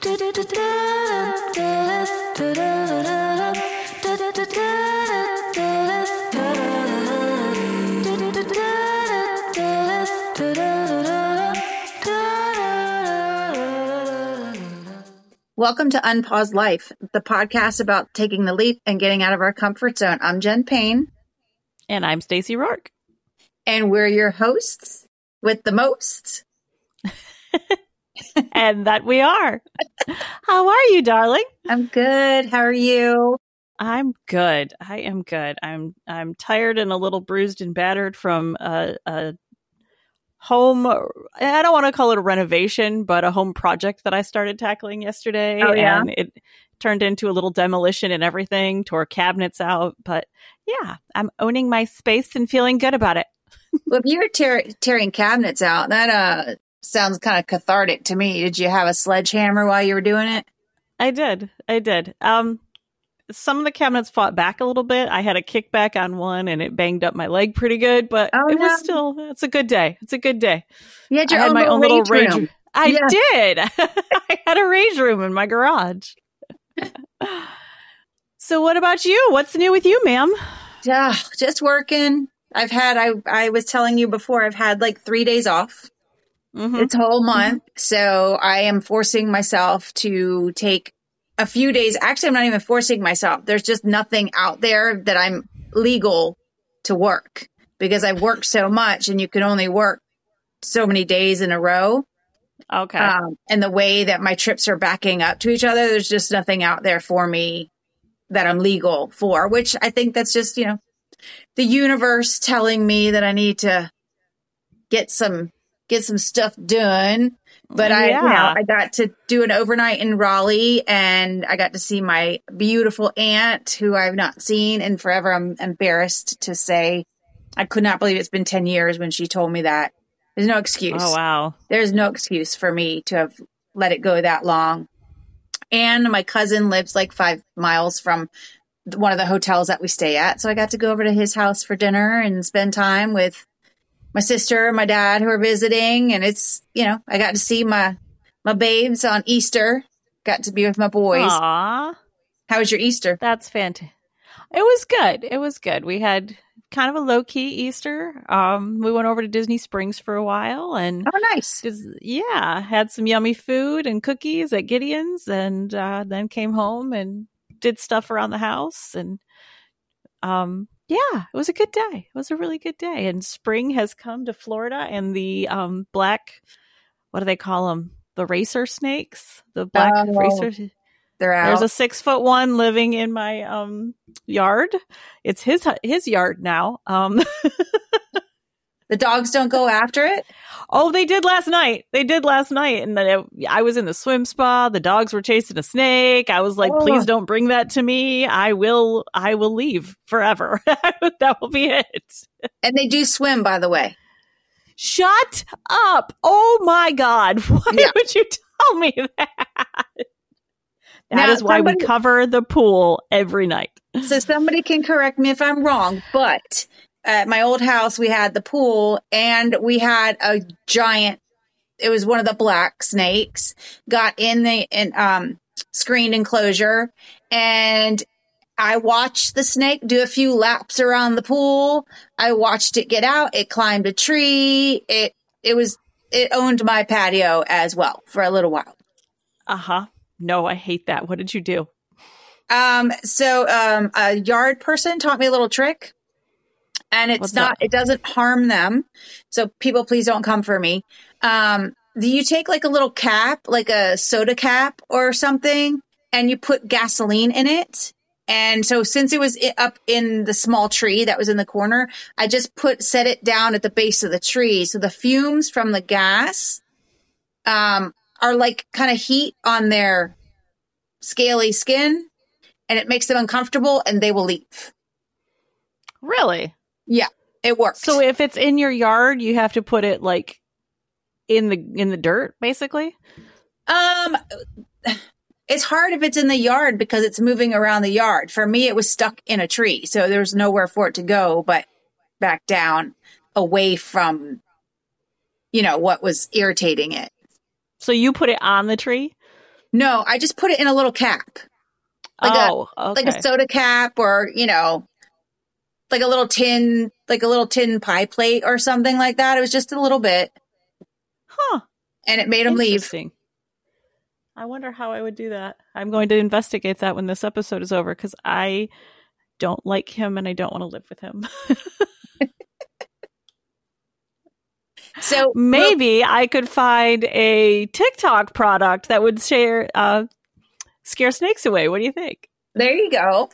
Welcome to Unpaused Life, the podcast about taking the leap and getting out of our comfort zone. I'm Jen Payne. And I'm Stacey Rourke. And we're your hosts with the most. And that we are. How are you, darling? I'm good. How are you? I'm good. I am good. I'm tired and a little bruised and battered from a home. I don't want to call it a renovation, but a home project that I started tackling yesterday. Oh, yeah? And it turned into a little demolition and everything, tore cabinets out. But yeah, I'm owning my space and feeling good about it. Well, if you were tearing cabinets out, that sounds kind of cathartic to me. Did you have a sledgehammer while you were doing it? I did. Some of the cabinets fought back a little bit. I had a kickback on one and it banged up my leg pretty good, but it's a good day. It's a good day. You had I had my own little rage room. I Yeah. did. I had a rage room in my garage. So what about you? What's new with you, ma'am? Yeah, just working. I was telling you before, I've had like 3 days off. Mm-hmm. It's a whole month. So I am forcing myself to take a few days. Actually, I'm not even forcing myself. There's just nothing out there that I'm legal to work because I've worked so much and you can only work so many days in a row. Okay. And the way that my trips are backing up to each other, there's just nothing out there for me that I'm legal for, which I think that's just, the universe telling me that I need to get some stuff done. But I got to do an overnight in Raleigh and I got to see my beautiful aunt who I've not seen in forever. I'm embarrassed to say I could not believe it's been 10 years when she told me that. There's no excuse. Oh, wow. There's no excuse for me to have let it go that long. And my cousin lives like 5 miles from one of the hotels that we stay at. So I got to go over to his house for dinner and spend time with my sister and my dad who are visiting. And it's, I got to see my babes on Easter. Got to be with my boys. Aww. How was your Easter? That's fantastic. It was good. We had kind of a low-key Easter. We went over to Disney Springs for a while. And oh, nice. Had some yummy food and cookies at Gideon's and then came home and did stuff around the house. And it was a good day. It was a really good day. And spring has come to Florida and the black, what do they call them? The racer snakes? The black racer. They're out. There's a 6'1" living in my yard. It's his yard now. The dogs don't go after it? Oh, they did last night. And then I was in the swim spa. The dogs were chasing a snake. I was like, please don't bring that to me. I will leave forever. That will be it. And they do swim, by the way. Shut up. Oh my God. Why would you tell me that? That is why we cover the pool every night. So somebody can correct me if I'm wrong, but at my old house, we had the pool and we had a giant, it was one of the black snakes, got in the screened enclosure. And I watched the snake do a few laps around the pool. I watched it get out. It climbed a tree. It owned my patio as well for a little while. Uh-huh. No, I hate that. What did you do? So a yard person taught me a little trick. And it doesn't harm them. So people, please don't come for me. Do you take like a little cap, like a soda cap or something, and you put gasoline in it? And so since it was up in the small tree that was in the corner, I just set it down at the base of the tree. So the fumes from the gas, are like kind of heat on their scaly skin and it makes them uncomfortable and they will leave. Really? Yeah, it works. So if it's in your yard, you have to put it like in the dirt, basically? It's hard if it's in the yard because it's moving around the yard. For me, it was stuck in a tree, so there's nowhere for it to go but back down away from, what was irritating it. So you put it on the tree? No, I just put it in a little cap. Okay. Like a soda cap, or, like a little tin pie plate or something like that. It was just a little bit. Huh. And it made him leave. Interesting. I wonder how I would do that. I'm going to investigate that when this episode is over, because I don't like him and I don't want to live with him. So maybe I could find a TikTok product that would scare snakes away. What do you think? There you go.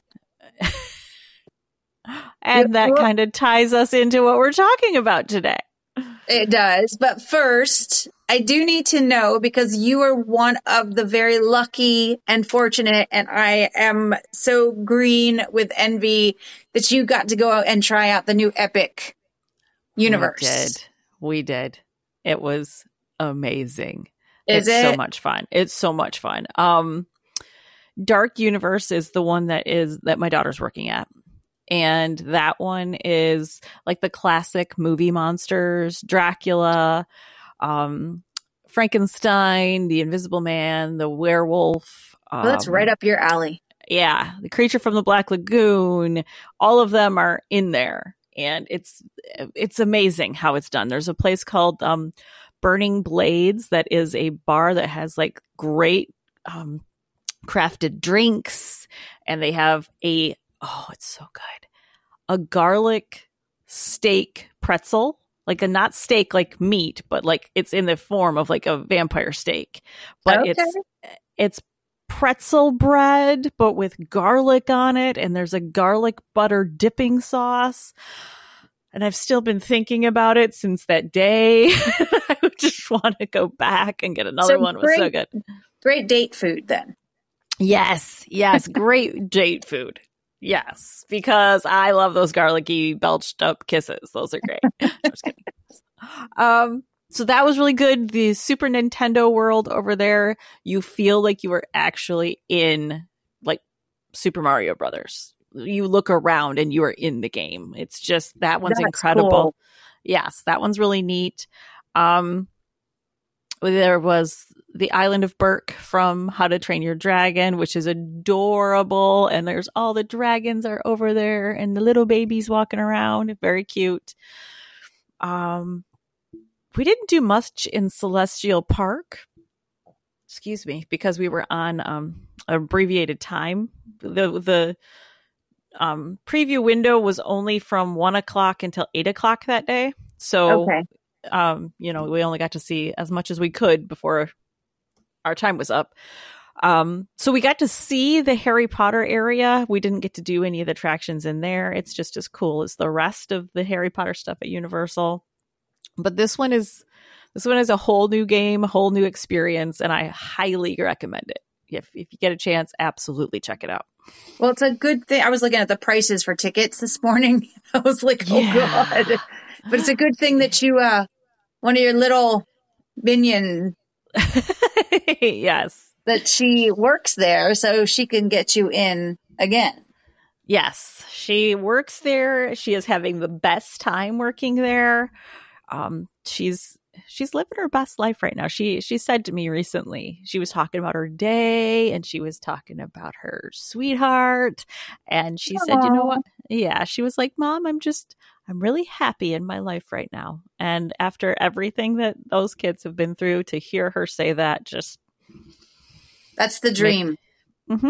And that kind of ties us into what we're talking about today. It does. But first, I do need to know, because you are one of the very lucky and fortunate, and I am so green with envy that you got to go out and try out the new Epic universe. We did. It was amazing. It's so much fun. It's so much fun. Dark Universe is the one that my daughter's working at. And that one is like the classic movie monsters: Dracula, Frankenstein, the Invisible Man, the werewolf. That's right up your alley. Yeah. The Creature from the Black Lagoon. All of them are in there. And it's amazing how it's done. There's a place called Burning Blades that is a bar that has like great crafted drinks. And they have it's so good, a garlic steak pretzel, like a not steak like meat, but like it's in the form of like a vampire steak. But okay. it's pretzel bread, but with garlic on it, and there's a garlic butter dipping sauce. And I've still been thinking about it since that day. I just want to go back and get another one. It was so good. Great date food then. Yes, great date food. Yes, because I love those garlicky belched up kisses. Those are great. I'm just kidding. So that was really good. The Super Nintendo world over there, you feel like you were actually in like Super Mario Brothers. You look around and you are in the game. It's just, that one's incredible. Cool. Yes, that one's really neat. There was the Island of Berk from How to Train Your Dragon, which is adorable. And there's all the dragons are over there and the little babies walking around. Very cute. We didn't do much in Celestial Park. Excuse me, because we were on abbreviated time. The preview window was only from 1:00 until 8:00 that day. So, okay. We only got to see as much as we could before our time was up. So we got to see the Harry Potter area. We didn't get to do any of the attractions in there. It's just as cool as the rest of the Harry Potter stuff at Universal. But this one is a whole new game, a whole new experience, and I highly recommend it. If you get a chance, absolutely check it out. Well, it's a good thing. I was looking at the prices for tickets this morning. I was like, oh God. But it's a good thing that you, one of your little minion. Yes. That she works there so she can get you in again. Yes. She works there. She is having the best time working there. She's living her best life right now. She said to me recently, she was talking about her day and she was talking about her sweetheart. And she said, you know what? Yeah. She was like, Mom, I'm really happy in my life right now. And after everything that those kids have been through, to hear her say that, just. That's the dream. Mm-hmm.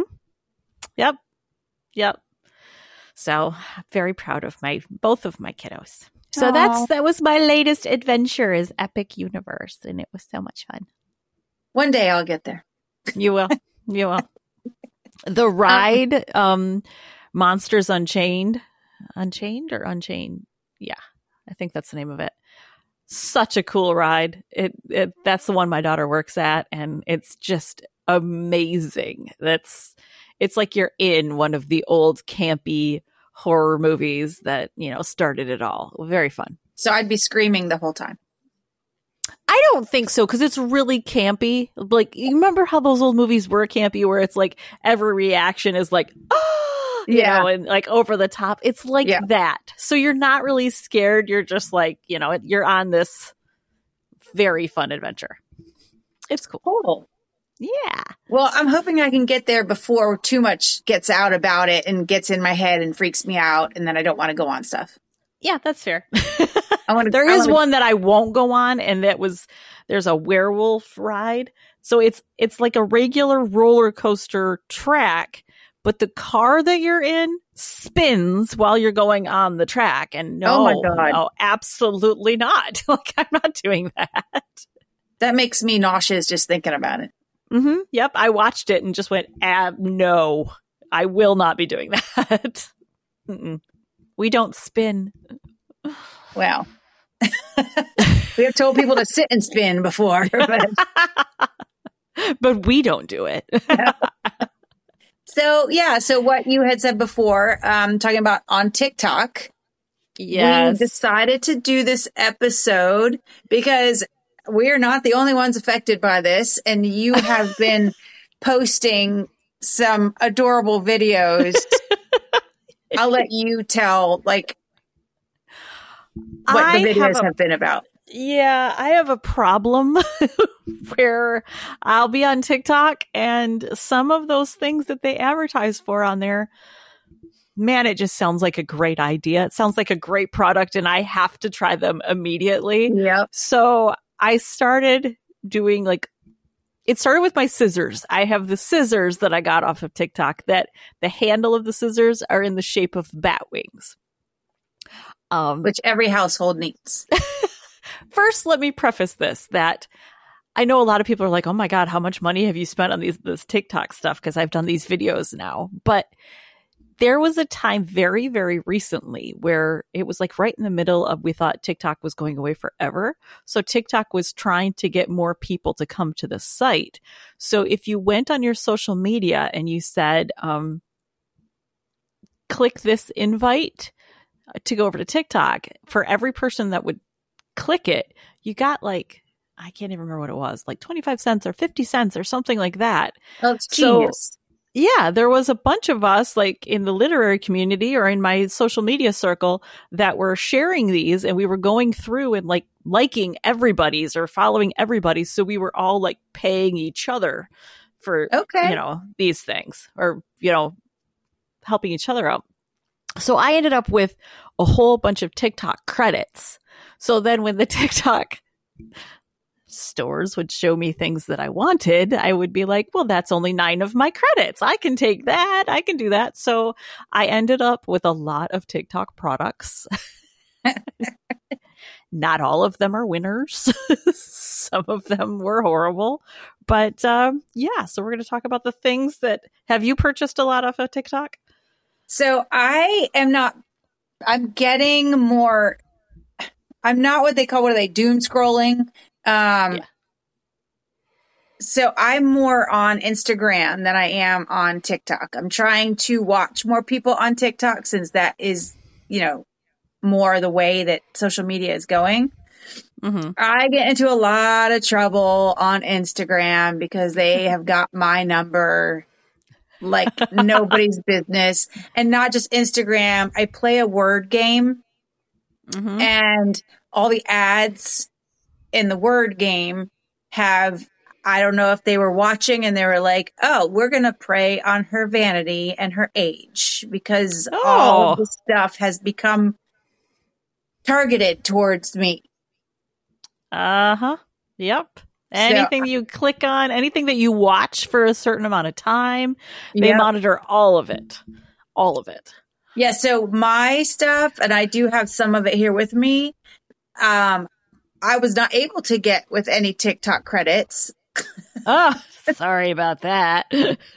Yep. So very proud of both of my kiddos. So that was my latest adventure, is Epic Universe, and it was so much fun. One day I'll get there. You will. The ride, Monsters Unchained, or Unchained? Yeah, I think that's the name of it. Such a cool ride. That's the one my daughter works at, and it's just amazing. It's like you're in one of the old campy horror movies that, started it all. Very fun. So I'd be screaming the whole time. I don't think so, because it's really campy. Like, you remember how those old movies were campy, where it's like every reaction is like, oh, and like over the top. It's like that. So you're not really scared. You're just like, you're on this very fun adventure. It's cool. Yeah. Well, I'm hoping I can get there before too much gets out about it and gets in my head and freaks me out, and then I don't want to go on stuff. Yeah, that's fair. There is one that I won't go on, and there's a werewolf ride. So it's like a regular roller coaster track, but the car that you're in spins while you're going on the track. And no, oh my God. No, absolutely not. Like, I'm not doing that. That makes me nauseous just thinking about it. Mm-hmm. Yep. I watched it and just went, no, I will not be doing that. Mm-mm. We don't spin. Wow. We have told people to sit and spin before. But we don't do it. So what you had said before, talking about on TikTok. Yes. We decided to do this episode because we're not the only ones affected by this. And you have been posting some adorable videos. I'll let you tell, like, what the videos have been about. Yeah, I have a problem where I'll be on TikTok and some of those things that they advertise for on there, man, it just sounds like a great idea. It sounds like a great product and I have to try them immediately. Yep. So I started doing it started with my scissors. I have the scissors that I got off of TikTok that the handle of the scissors are in the shape of bat wings. Which every household needs. First, let me preface this, that I know a lot of people are like, oh my God, how much money have you spent on this TikTok stuff? Because I've done these videos now. But there was a time very, very recently where it was like right in the middle of, we thought TikTok was going away forever. So TikTok was trying to get more people to come to the site. So if you went on your social media and you said, click this invite to go over to TikTok, for every person that would click it, you got I can't even remember what it was, like 25 cents or 50 cents or something like that. Oh, it's genius. So, yeah, there was a bunch of us in the literary community or in my social media circle that were sharing these, and we were going through and liking everybody's or following everybody's. So we were all paying each other for, these things, or, helping each other out. So I ended up with a whole bunch of TikTok credits. So then when the TikTok stores would show me things that I wanted, I would be like, well, that's only 9 of my credits. I can take that. I can do that. So I ended up with a lot of TikTok products. Not all of them are winners. Some of them were horrible. But so we're going to talk about the things that, have you purchased a lot of a TikTok? So I'm getting more, I'm not what are they doom scrolling? So I'm more on Instagram than I am on TikTok. I'm trying to watch more people on TikTok since that is, more the way that social media is going. Mm-hmm. I get into a lot of trouble on Instagram because they have got my number like nobody's business. And not just Instagram. I play a word game, mm-hmm. and all the ads in the word game have, I don't know if they were watching and they were like, oh, we're going to prey on her vanity and her age because all of this stuff has become targeted towards me. Uh-huh. Yep. Anything you click on, anything that you watch for a certain amount of time, they monitor all of it. All of it. Yeah. So my stuff, and I do have some of it here with me, I was not able to get with any TikTok credits. Oh, sorry about that.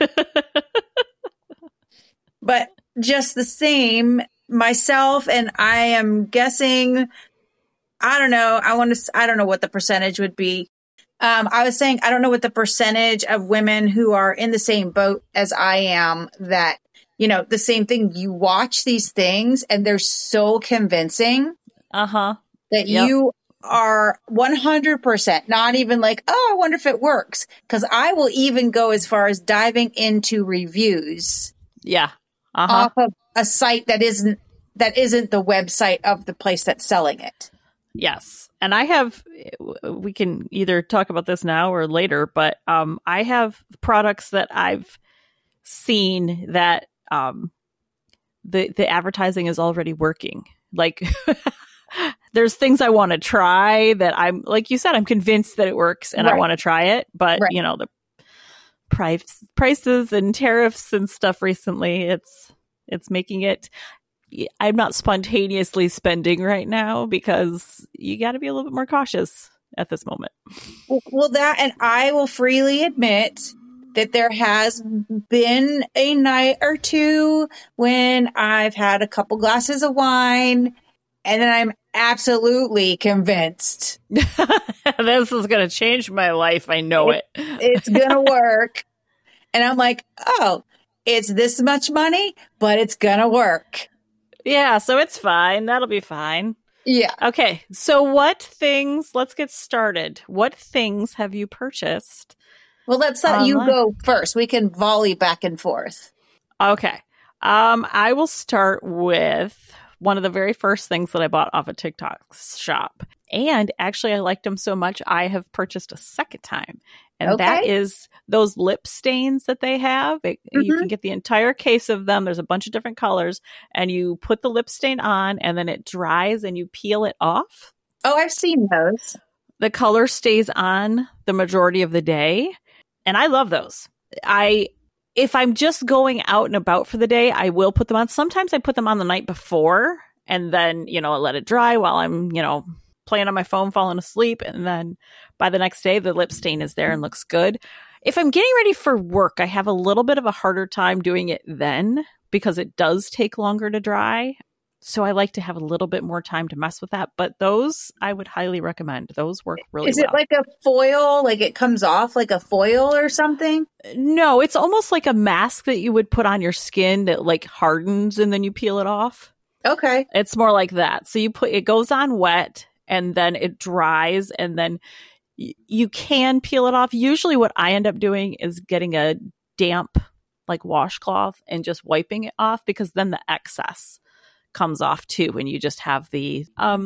But just the same, myself, and I am guessing, I don't know. I don't know what the percentage would be. I was saying, I don't know what the percentage of women who are in the same boat as I am, that, the same thing. You watch these things and they're so convincing that you are 100% not even like, oh, I wonder if it works. Because I will even go as far as diving into reviews. Yeah. Off of a site that isn't the website of the place that's selling it. Yes. And I have, we can either talk about this now or later, but I have products that I've seen that the advertising is already working. Like there's things I want to try that I'm, like you said, I'm convinced that it works and I want to try it. But, you know, the prices and tariffs and stuff recently, it's making it, I'm not spontaneously spending right now because you got to be a little bit more cautious at this moment. Well, that, and I will freely admit that there has been a night or two when I've had a couple glasses of wine and then I'm absolutely convinced this is going to change my life. I know it's going to work. And I'm like, oh, it's this much money, but it's going to work. Yeah, so it's fine. That'll be fine. Yeah. Okay, so let's get started. What things have you purchased? Well, let's let you go first. We can volley back and forth. Okay. I will start with one of the very first things that I bought off of TikTok's shop. And actually, I liked them so much, I have purchased a second time. And that is those lip stains that they have. You can get the entire case of them. There's a bunch of different colors. And you put the lip stain on, and then it dries, and you peel it off. Oh, I've seen those. The color stays on the majority of the day. And I love those. If I'm just going out and about for the day, I will put them on. Sometimes I put them on the night before and then, you know, I let it dry while I'm, you know, playing on my phone, falling asleep. And then by the next day, the lip stain is there and looks good. If I'm getting ready for work, I have a little bit of a harder time doing it then because it does take longer to dry. So I like to have a little bit more time to mess with that. But those I would highly recommend. Those work really well. Is it like a foil? Like it comes off like a foil or something? No, it's almost like a mask that you would put on your skin that like hardens and then you peel it off. Okay. It's more like that. So it goes on wet and then it dries and then you can peel it off. Usually what I end up doing is getting a damp like washcloth and just wiping it off because then the excess comes off too, and you just have the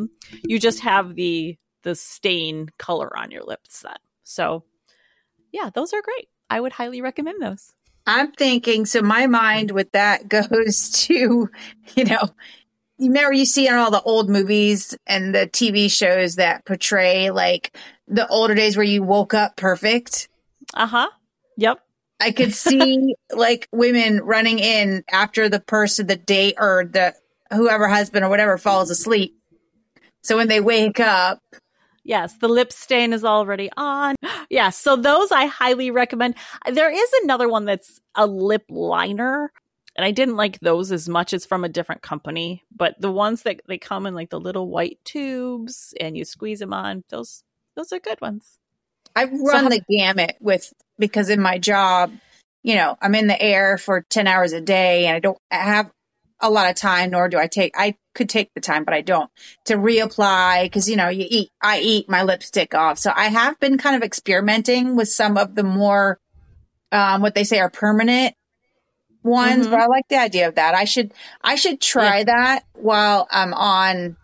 stain color on your lips then. So yeah, those are great. I would highly recommend those. I'm thinking, so my mind with that goes to, you know, you remember you see in all the old movies and the TV shows that portray like the older days where you woke up perfect. Yep. I could see like women running in after the person, the date or the whoever husband or whatever falls asleep. So when they wake up. Yes, the lip stain is already on. Yeah, so those I highly recommend. There is another one that's a lip liner. And I didn't like those as much. It's from a different company. But the ones that they come in like the little white tubes and you squeeze them on, those are good ones. I've run the gamut because in my job, you know, I'm in the air for 10 hours a day and I don't have a lot of time, nor do I could take the time, but I don't, to reapply because, you know, I eat my lipstick off. So I have been kind of experimenting with some of the more, what they say are permanent ones, but I like the idea of that. I should try that while I'm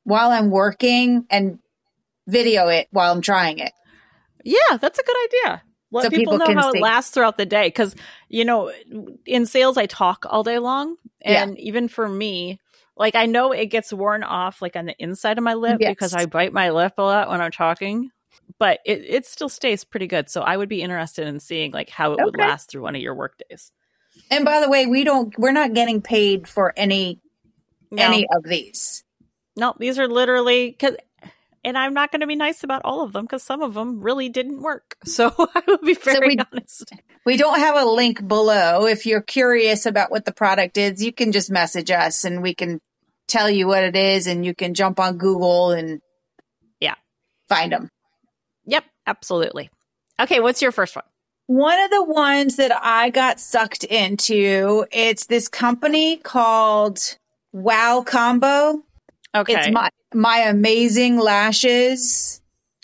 working and video it while I'm trying it. Yeah, that's a good idea. Let so people know how see. It lasts throughout the day. Because, you know, in sales, I talk all day long. And even for me, like I know it gets worn off like on the inside of my lip because I bite my lip a lot when I'm talking. But it still stays pretty good. So I would be interested in seeing like how it would last through one of your work days. And by the way, we're not getting paid for any of these. No, these are literally and I'm not going to be nice about all of them because some of them really didn't work. So I will be very honest. We don't have a link below. If you're curious about what the product is, you can just message us and we can tell you what it is and you can jump on Google and find them. Yep, absolutely. Okay, what's your first one? One of the ones that I got sucked into, it's this company called Wow Combo. Okay. It's my amazing lashes.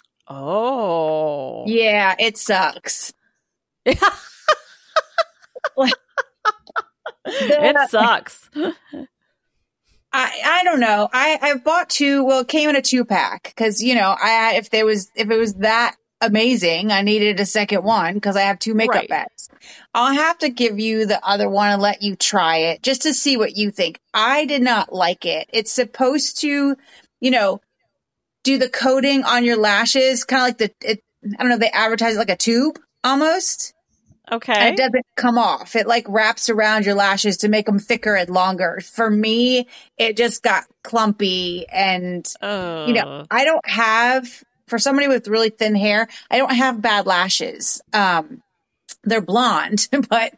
Oh. Yeah, it sucks. It sucks. I don't know. I bought two. Well, it came in a 2-pack because, if it was that amazing, I needed a second one because I have 2 makeup Right. bags. I'll have to give you the other one and let you try it just to see what you think. I did not like it. It's supposed to, do the coating on your lashes, kind of like I don't know, they advertise it like a tube almost. Okay. And it doesn't come off. It like wraps around your lashes to make them thicker and longer. For me, it just got clumpy and, I don't have, for somebody with really thin hair, I don't have bad lashes. They're blonde, but,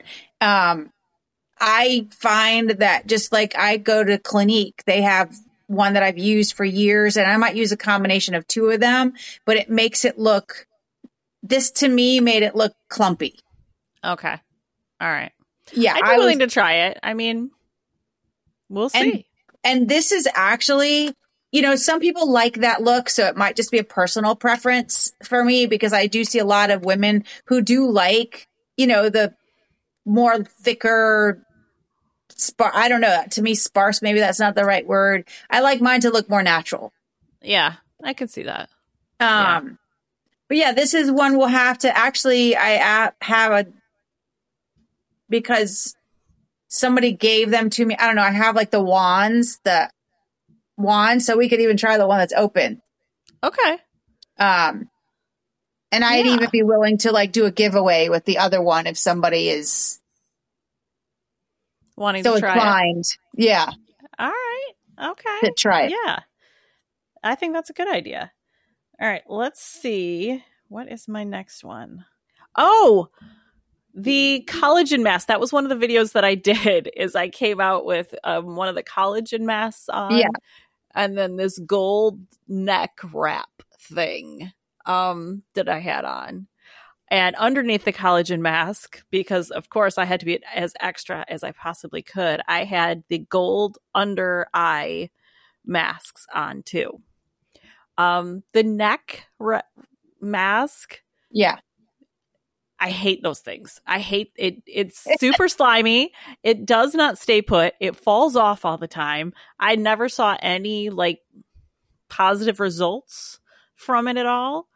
I find that just like I go to Clinique, they have one that I've used for years and I might use a combination of 2 of them, but it makes it look, this to me made it look clumpy. Okay. All right. Yeah. I'd be willing to try it. I mean, we'll see. And this is actually, some people like that look. So it might just be a personal preference for me because I do see a lot of women who do like, the more thicker, I don't know. To me, sparse, maybe that's not the right word. I like mine to look more natural. Yeah, I can see that. But yeah, this is one we'll have to actually, I have because somebody gave them to me. I don't know. I have like the wand, so we could even try the one that's open. Okay. And I'd even be willing to like do a giveaway with the other one if somebody is wanting to try inclined. It. Yeah. All right. Okay. To try it. Yeah. I think that's a good idea. All right. Let's see. What is my next one? Oh, the collagen mask. That was one of the videos that I did is I came out with one of the collagen masks on. Yeah. And then this gold neck wrap thing that I had on. And underneath the collagen mask, because of course I had to be as extra as I possibly could, I had the gold under eye masks on too. The neck mask. Yeah. I hate those things. I hate it. It's super slimy. It does not stay put. It falls off all the time. I never saw any like positive results from it at all.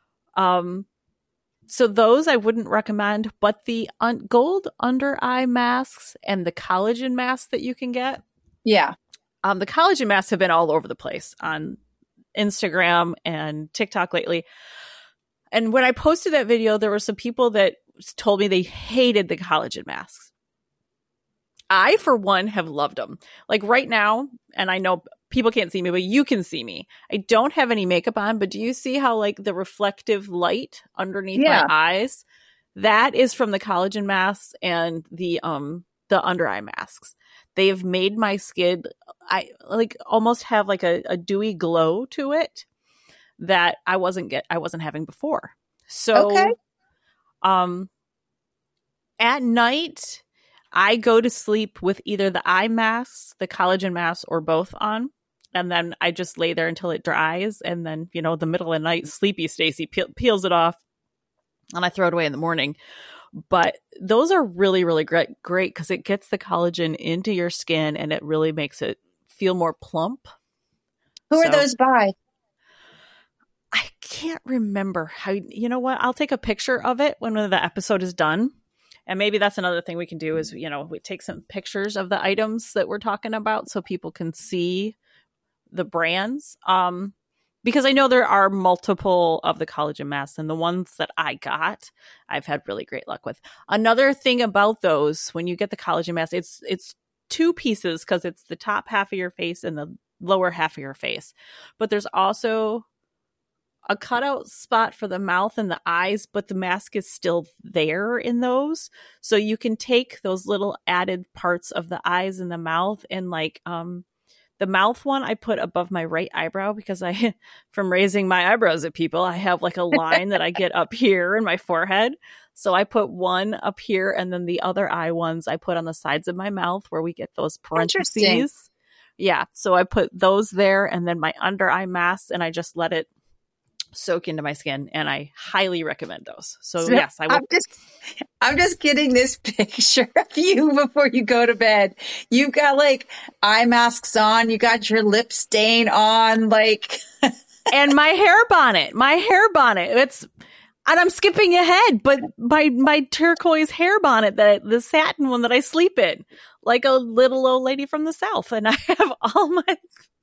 So those I wouldn't recommend, but the gold under eye masks and the collagen masks that you can get. Yeah. The collagen masks have been all over the place on Instagram and TikTok lately. And when I posted that video, there were some people that told me they hated the collagen masks. I, for one, have loved them. Like right now, and I know people can't see me, but you can see me. I don't have any makeup on, but do you see how like the reflective light underneath my eyes? That is from the collagen masks and the under eye masks. They've made my skin, I like almost have like a dewy glow to it that I wasn't having before. So, at night, I go to sleep with either the eye masks, the collagen masks, or both on. And then I just lay there until it dries. And then, the middle of the night, sleepy Stacy peels it off and I throw it away in the morning. But those are really, really great because it gets the collagen into your skin and it really makes it feel more plump. Who are those by? I can't remember how, what? I'll take a picture of it when the episode is done. And maybe that's another thing we can do is, we take some pictures of the items that we're talking about so people can see the brands. Because I know there are multiple of the collagen masks, and the ones that I got, I've had really great luck with. Another thing about those, when you get the collagen mask, it's 2 pieces because it's the top half of your face and the lower half of your face. But there's also a cutout spot for the mouth and the eyes, but the mask is still there in those. So you can take those little added parts of the eyes and the mouth and like, the mouth one I put above my right eyebrow because from raising my eyebrows at people, I have like a line that I get up here in my forehead. So I put one up here and then the other eye ones I put on the sides of my mouth where we get those parentheses. Yeah. So I put those there and then my under eye mask and I just let it soak into my skin, and I highly recommend those. So yes, I will. I'm just getting this picture of you before you go to bed. You've got like eye masks on, you got your lip stain on, like and my hair bonnet. And I'm skipping ahead, but my turquoise hair bonnet, the satin one that I sleep in, like a little old lady from the South, and I have all my.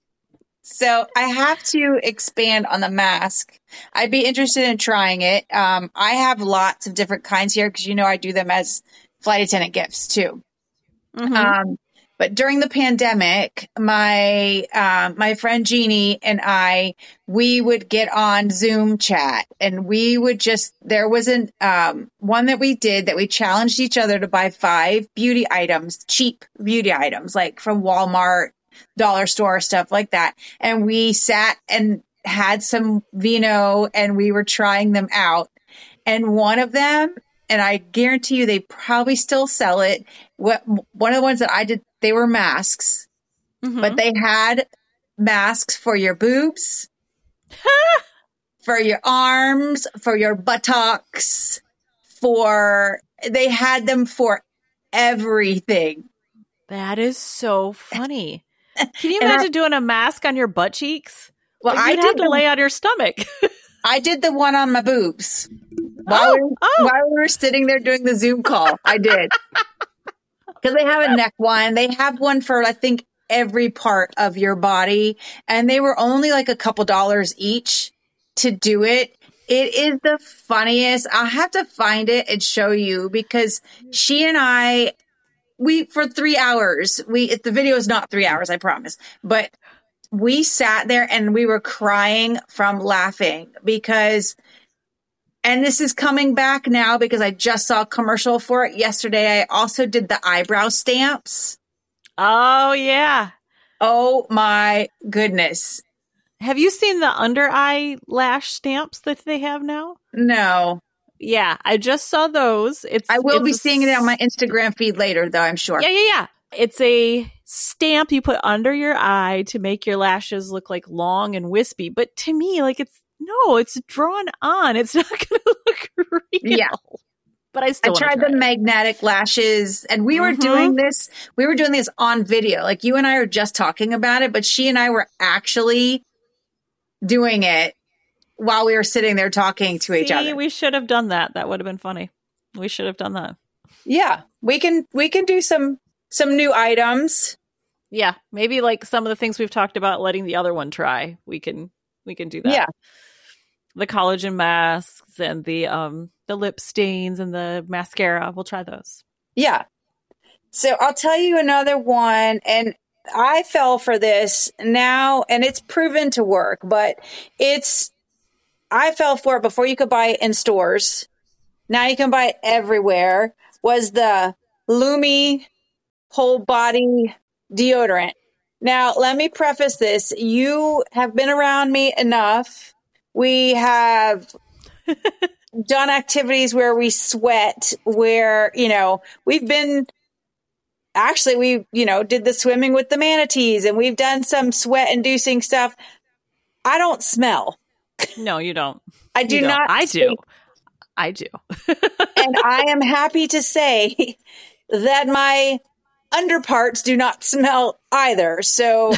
So I have to expand on the mask. I'd be interested in trying it. I have lots of different kinds here because I do them as flight attendant gifts too. Mm-hmm. But during the pandemic, my friend Jeannie and we would get on Zoom chat, and we would there was one that we did that we challenged each other to buy 5 beauty items, cheap beauty items, like from Walmart, dollar store, stuff like that. And we sat and had some vino and we were trying them out. And one of them, and I guarantee you they probably still sell it. One of the ones that I did, they were masks, but they had masks for your boobs, for your arms, for your buttocks, they had them for everything. That is so funny. Can you imagine doing a mask on your butt cheeks? Well, you'd have to lay on your stomach. I did the one on my boobs while we were sitting there doing the Zoom call. I did. Because they have a neck one. They have one for, I think, every part of your body. And they were only like a couple dollars each to do it. It is the funniest. I'll have to find it and show you because she and I, for 3 hours, the video is not 3 hours, I promise. But we sat there and we were crying from laughing because, and this is coming back now because I just saw a commercial for it yesterday. I also did the eyebrow stamps. Oh, yeah. Oh, my goodness. Have you seen the under eyelash stamps that they have now? No. Yeah, I just saw those. I will be seeing it on my Instagram feed later, though, I'm sure. Yeah. It's a stamp you put under your eye to make your lashes look like long and wispy. But to me, like it's drawn on. It's not going to look real. Yeah. But I tried the magnetic lashes, and we were doing this. We were doing this on video. Like you and I are just talking about it, but she and I were actually doing it while we were sitting there talking to each other. We should have done that. That would have been funny. We should have done that. Yeah, we can do some new items. Yeah, maybe like some of the things we've talked about, letting the other one try. We can do that. Yeah, the collagen masks and the lip stains and the mascara. We'll try those. Yeah. So I'll tell you another one, and I fell for this now, and it's proven to work, but I fell for it before you could buy it in stores. Now you can buy it everywhere. Was the Lumi whole body deodorant. Now, let me preface this. You have been around me enough. We have done activities where we sweat, where, we've been, actually, we, did the swimming with the manatees, and we've done some sweat-inducing stuff. I don't smell. No, you don't. I do not. I do. And I am happy to say that my underparts do not smell either. So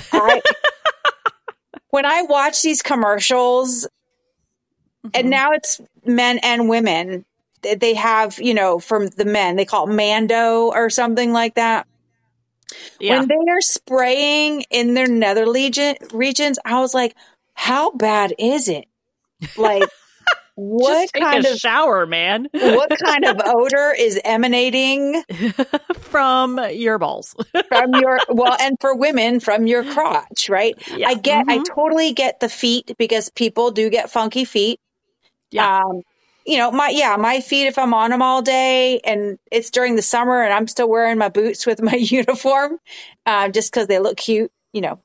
when I watch these commercials, and now it's men and women, they have, from the men, they call it Mando or something like that. Yeah. When they are spraying in their nether regions, I was like, how bad is it? Like, what just take kind a shower, man? What kind of odor is emanating from your balls? And for women, from your crotch, right? Yeah. I totally get the feet, because people do get funky feet. Yeah. My feet, if I'm on them all day and it's during the summer and I'm still wearing my boots with my uniform, just because they look cute, Yeah.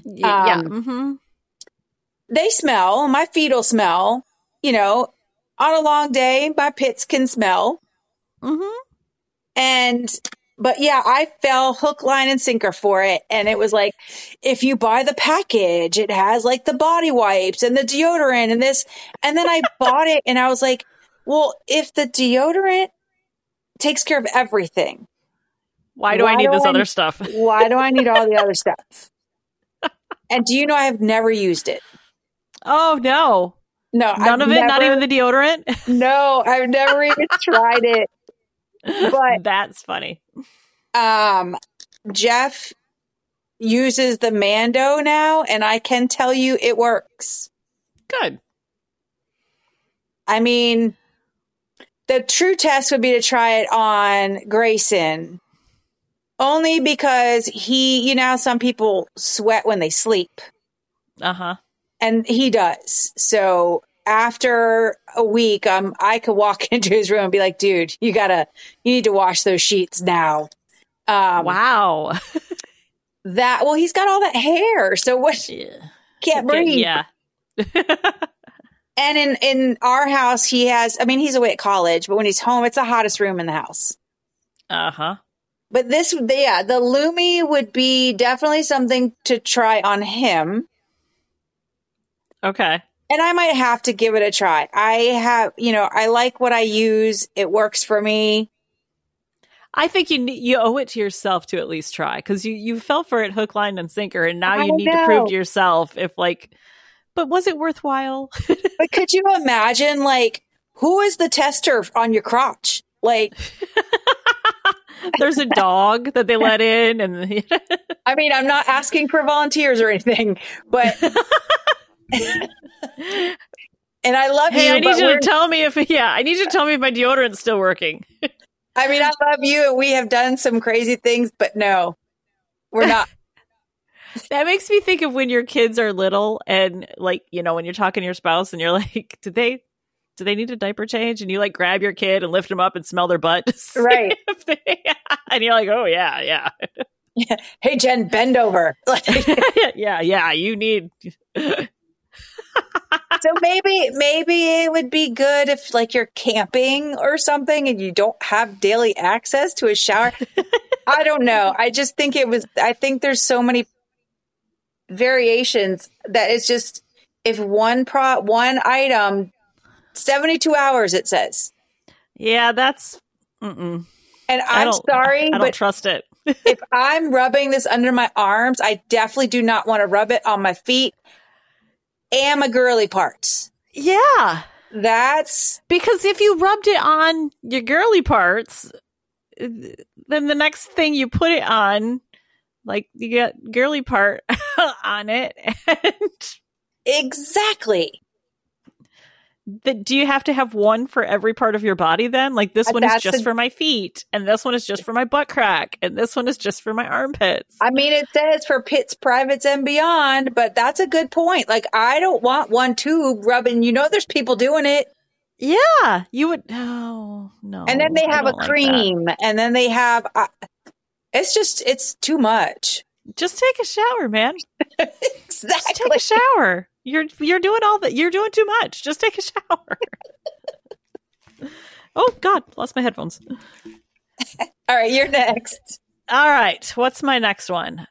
They smell. My feet will smell. On a long day, my pits can smell. Mm-hmm. And But yeah, I fell hook, line, and sinker for it. And it was like, if you buy the package, it has like the body wipes and the deodorant and this. And then I bought it and I was like, well, if the deodorant takes care of everything, why do I need this other stuff? Why do I need all the other stuff? And do you know I have never used it? Oh, no. No. None of it? Not even the deodorant? No, I've never even tried it. But that's funny. Jeff uses the Mando now, and I can tell you it works. Good. I mean, the true test would be to try it on Grayson. Only because he, some people sweat when they sleep. Uh-huh. And he does. So after a week, I could walk into his room and be like, dude, you need to wash those sheets now. Wow. He's got all that hair. So what? Yeah. Can't breathe. Yeah. And in our house, he's away at college, but when he's home, it's the hottest room in the house. Uh-huh. But the Lumi would be definitely something to try on him. Okay. And I might have to give it a try. I like what I use. It works for me. I think you owe it to yourself to at least try, because you fell for it hook, line, and sinker, and now you need to prove to yourself but was it worthwhile? But could you imagine, who is the tester on your crotch? There's a dog that they let in, and I mean, I'm not asking for volunteers or anything, but and I love you. I need you to tell me if my deodorant's still working. I mean, I love you, and we have done some crazy things, but no, we're not. That makes me think of when your kids are little, and when you're talking to your spouse, and you're like, do they need a diaper change? And you grab your kid and lift them up and smell their butt. Right. And you're like, oh, yeah. Yeah. Hey, Jen, bend over. Yeah. You need. So maybe it would be good if you're camping or something and you don't have daily access to a shower. I don't know. I just think I think there's so many variations that it's just, if one item, 72 hours, it says. Yeah, that's, and I'm sorry, I don't trust it. If I'm rubbing this under my arms, I definitely do not want to rub it on my feet and my girly parts. Yeah. That's because if you rubbed it on your girly parts, then the next thing you put it on, you get girly part on it. Exactly. Do you have to have one for every part of your body then? This one is just for my feet, and this one is just for my butt crack, and this one is just for my armpits. I mean, it says for pits, privates, and beyond, but that's a good point. I don't want one tube rubbing. There's people doing it. Yeah, you would. Oh, no. And then they have a cream, and then they have. It's too much. Just take a shower, man. Exactly. Just take a shower. You're doing all that. You're doing too much. Just take a shower. Oh God, lost my headphones. All right, you're next. All right, what's my next one?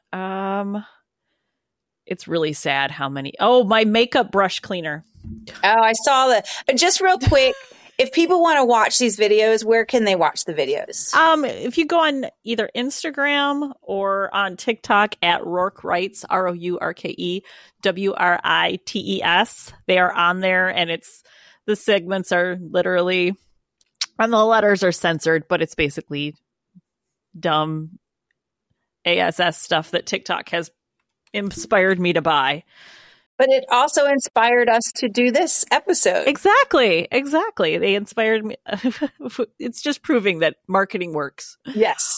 It's really sad how many. Oh, my makeup brush cleaner. Oh, I saw that. Just real quick. If people want to watch these videos, where can they watch the videos? If you go on either Instagram or on TikTok at Rourke Writes, ROURKEWRITES, they are on there, and the segments are literally, and the letters are censored, but it's basically dumb ASS stuff that TikTok has inspired me to buy. But it also inspired us to do this episode. Exactly. They inspired me. It's just proving that marketing works. Yes.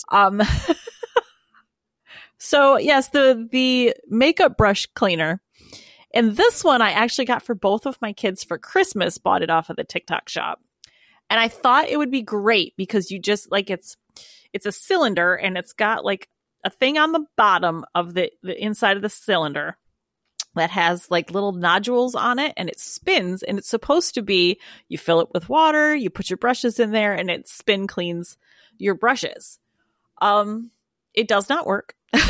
So yes, the makeup brush cleaner. And this one I actually got for both of my kids for Christmas, bought it off of the TikTok shop. And I thought it would be great because you just it's a cylinder, and it's got a thing on the bottom of the inside of the cylinder that has little nodules on it, and it spins, and it's supposed to be, you fill it with water, you put your brushes in there, and it spin cleans your brushes. It does not work.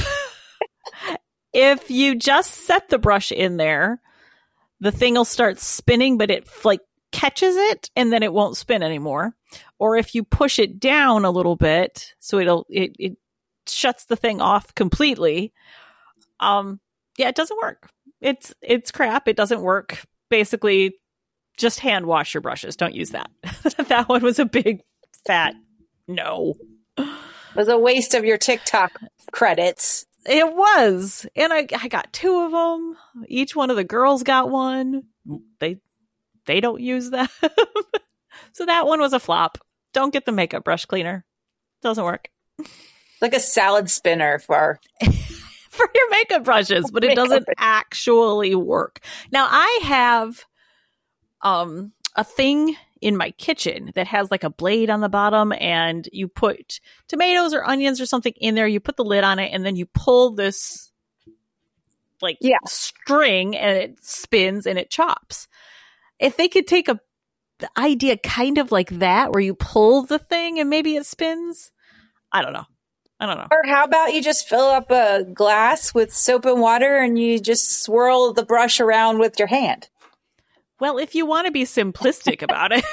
If you just set the brush in there, the thing will start spinning, but it like catches it and then it won't spin anymore. Or if you push it down a little bit, so it shuts the thing off completely. Yeah, it doesn't work. It's crap. It doesn't work. Basically, just hand wash your brushes. Don't use that. That one was a big fat no. It was a waste of your TikTok credits. It was. And I got 2 of them. Each one of the girls got one. They don't use them. So that one was a flop. Don't get the makeup brush cleaner. Doesn't work. Like a salad spinner for your makeup brushes, but it doesn't actually work. Now I have a thing in my kitchen that has like a blade on the bottom, and you put tomatoes or onions or something in there, you put the lid on it, and then you pull this like string and it spins and it chops. If they could take the idea kind of like that, where you pull the thing and maybe it spins, I don't know. Or how about you just fill up a glass with soap and water and you just swirl the brush around with your hand? Well, if you want to be simplistic about it.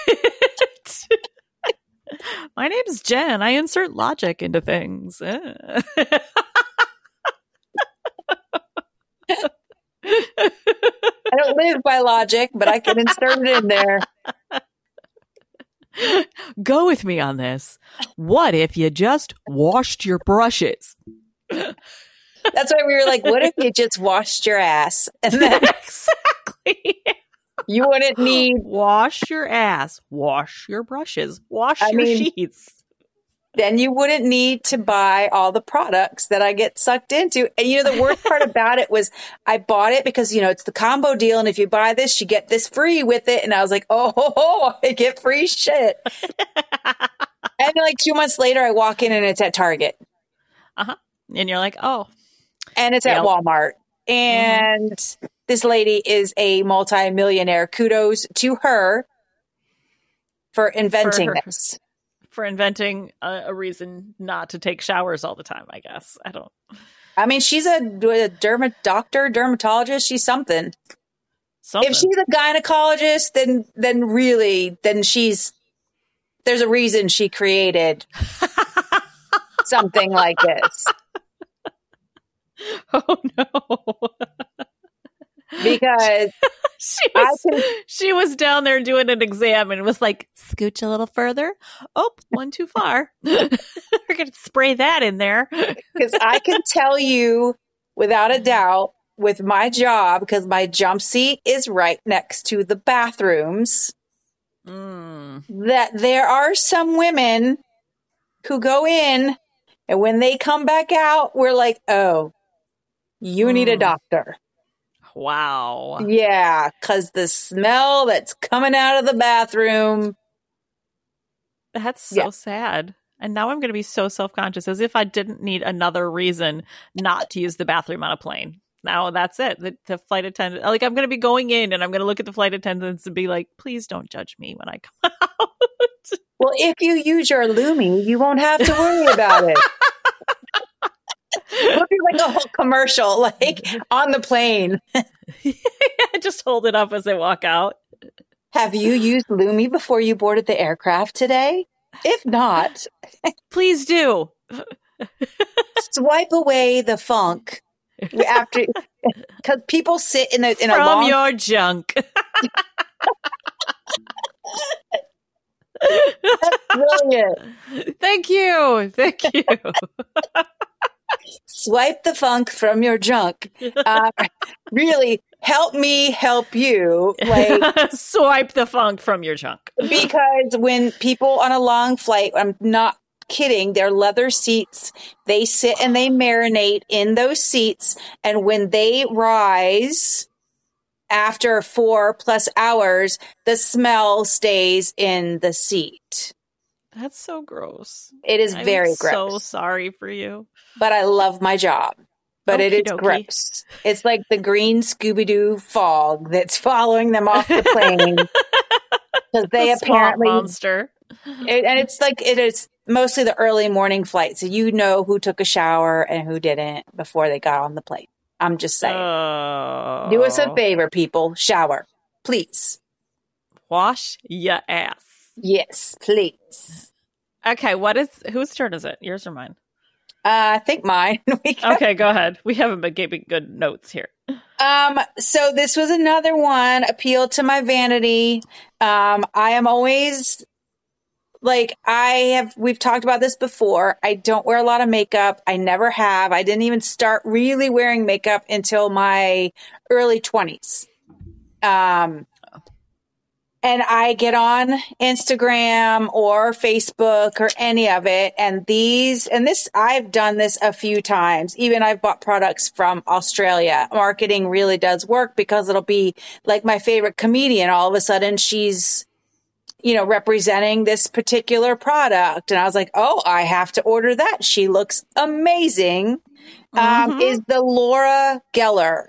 My name's Jen. I insert logic into things. I don't live by logic, but I can insert it in there. Go with me on this. What if you just washed your brushes? That's why we were like, what if you just washed your ass? And then exactly. You wouldn't need... Wash your ass. Wash your brushes. Wash your sheets. Then you wouldn't need to buy all the products that I get sucked into. And the worst part about it was I bought it because, it's the combo deal. And if you buy this, you get this free with it. And I was like, oh, I get free shit. And then like 2 months later, I walk in and it's at Target. Uh-huh. And you're like, oh. And it's at Walmart. And this lady is a multi-millionaire. Kudos to her for inventing this. For inventing a reason not to take showers all the time, I guess. She's a dermatologist. She's something. If she's a gynecologist, then there's a reason she created something like this. Oh no. Because she was down there doing an exam and was like, scooch a little further. Oh, one too far. We're going to spray that in there. Because I can tell you without a doubt with my job, because my jump seat is right next to the bathrooms, that there are some women who go in and when they come back out, we're like, oh, you need a doctor. Wow. Yeah, because the smell that's coming out of the bathroom. That's so sad. And now I'm going to be so self-conscious, as if I didn't need another reason not to use the bathroom on a plane. Now that's it. The flight attendant, like I'm going to be going in and I'm going to look at the flight attendants and be like, please don't judge me when I come out. Well, if you use your Lumi, you won't have to worry about it. It'll be like a whole commercial, like on the plane. Just hold it up as they walk out. Have you used Lumi before you boarded the aircraft today? If not, please do. Swipe away the funk after, because people sit in a from your junk. That's brilliant. Thank you. Swipe the funk from your junk. Really, help me help you. Like, swipe the funk from your junk. Because when people on a long flight, I'm not kidding, they're leather seats. They sit and they marinate in those seats. And when they rise after 4+ hours, the smell stays in the seat. That's so gross. It is very gross. So sorry for you. But I love my job. But it is gross. It's like the green Scooby-Doo fog that's following them off the plane. Because they apparently monster. And it's like, it is mostly the early morning flight. So you know who took a shower and who didn't before they got on the plane. I'm just saying. Do us a favor, people. Shower, please. Wash your ass. Yes, please. Okay, whose turn is it? Yours or mine? I think mine. Okay, go ahead. We haven't been keeping good notes here. So this was another one, appealed to my vanity. I am always we've talked about this before. I don't wear a lot of makeup. I never have. I didn't even start really wearing makeup until my early 20s. And I get on Instagram or Facebook or any of it. And I've done this a few times. Even I've bought products from Australia. Marketing really does work because it'll be like my favorite comedian. All of a sudden she's, representing this particular product. And I was like, oh, I have to order that. She looks amazing. Is the Laura Geller.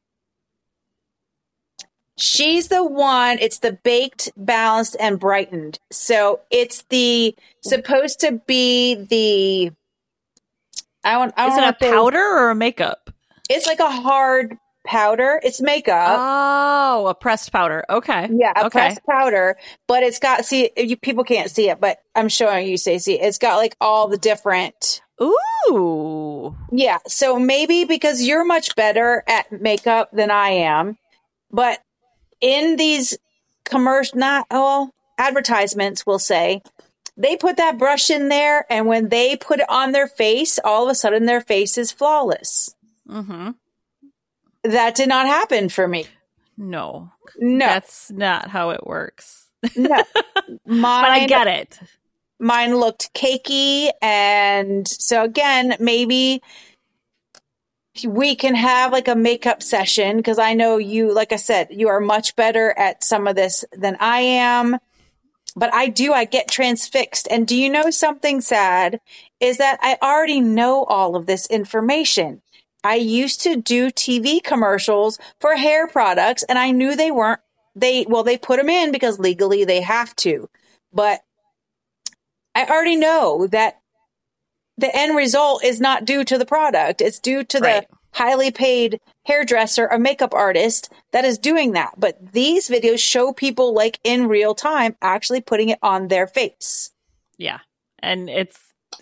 She's the one, it's the baked, balanced, and brightened. So it's supposed to be the, Is it a powder or a makeup? It's like a hard powder. It's makeup. Oh, a pressed powder. Okay. Yeah, pressed powder. But it's got, people can't see it, but I'm showing you, Stacey. It's got like all the different. Ooh. Yeah. So maybe because you're much better at makeup than I am, but in these advertisements, we'll say, they put that brush in there, and when they put it on their face, all of a sudden their face is flawless. Mm-hmm. That did not happen for me. No. That's not how it works. No. But I get it. Mine looked cakey, and so again, maybe we can have like a makeup session because I know you, like I said, you are much better at some of this than I am. But I get transfixed. And do you know something sad is that I already know all of this information. I used to do TV commercials for hair products, and I knew they put them in because legally they have to. But I already know that the end result is not due to the product. It's due to the highly paid hairdresser or makeup artist that is doing that. But these videos show people like in real time actually putting it on their face. Yeah. And it's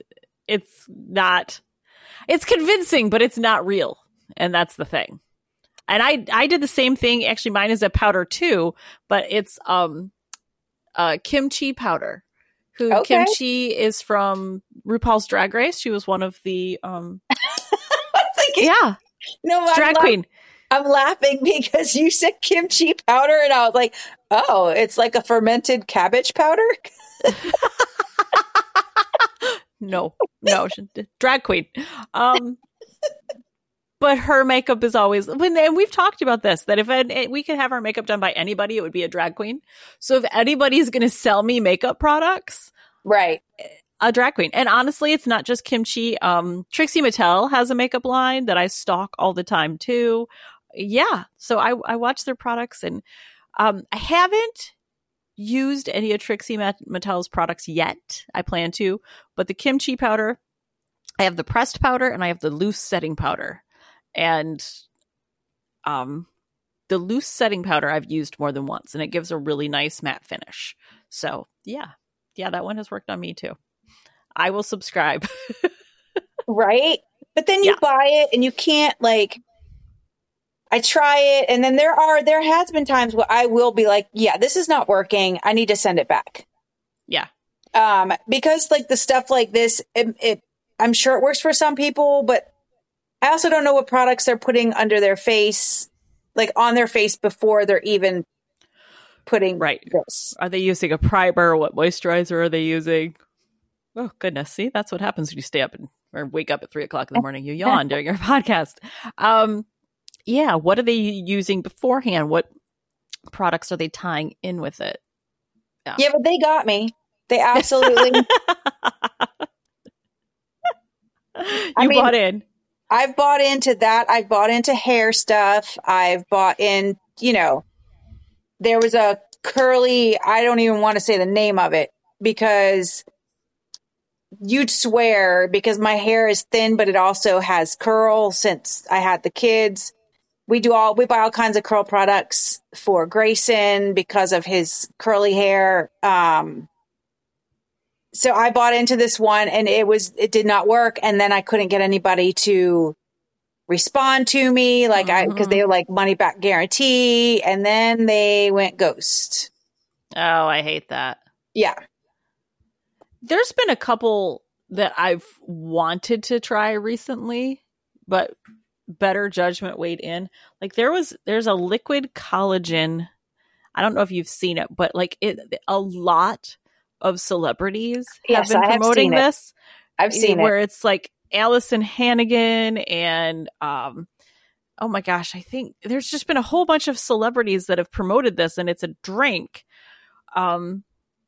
convincing, but it's not real. And that's the thing. And I did the same thing. Actually, mine is a powder too, but it's kimchi powder. Kimchi is from RuPaul's Drag Race. She was one of the drag queen. I'm laughing because you said kimchi powder, and I was like, oh, it's like a fermented cabbage powder. No, drag queen. But her makeup is always, and we've talked about this, that if we could have our makeup done by anybody, it would be a drag queen. So if anybody's going to sell me makeup products, right, a drag queen. And honestly, it's not just kimchi. Trixie Mattel has a makeup line that I stalk all the time too. Yeah. So I watch their products, and I haven't used any of Trixie Mattel's products yet. I plan to, but the kimchi powder, I have the pressed powder and I have the loose setting powder. And the loose setting powder I've used more than once, and it gives a really nice matte finish. So yeah, that one has worked on me too. I will subscribe. Right? But then you buy it and you can't, like, I try it, and then there has been times where I will be like, yeah, this is not working. I need to send it back. Yeah. Because like the stuff like this, I'm sure it works for some people, but I also don't know what products they're putting under their face, like on their face before they're even putting this. Are they using a primer? What moisturizer are they using? Oh, goodness. See, that's what happens when you stay up or wake up at 3:00 in the morning. You yawn during your podcast. Yeah. What are they using beforehand? What products are they tying in with it? Yeah, but they got me. They absolutely. You bought in. I've bought into that. I've bought into hair stuff. I've bought in, there was a curly, I don't even want to say the name of it because you'd swear, because my hair is thin, but it also has curl since I had the kids. We buy all kinds of curl products for Grayson because of his curly hair. So I bought into this one and it did not work. And then I couldn't get anybody to respond to me, because they were like money back guarantee. And then they went ghost. Oh, I hate that. Yeah. There's been a couple that I've wanted to try recently, but better judgment weighed in. Like there's a liquid collagen. I don't know if you've seen it, but like a lot of celebrities have been promoting this. I've seen it. Where it's like Allison Hannigan and oh my gosh, I think there's just been a whole bunch of celebrities that have promoted this, and it's a drink. And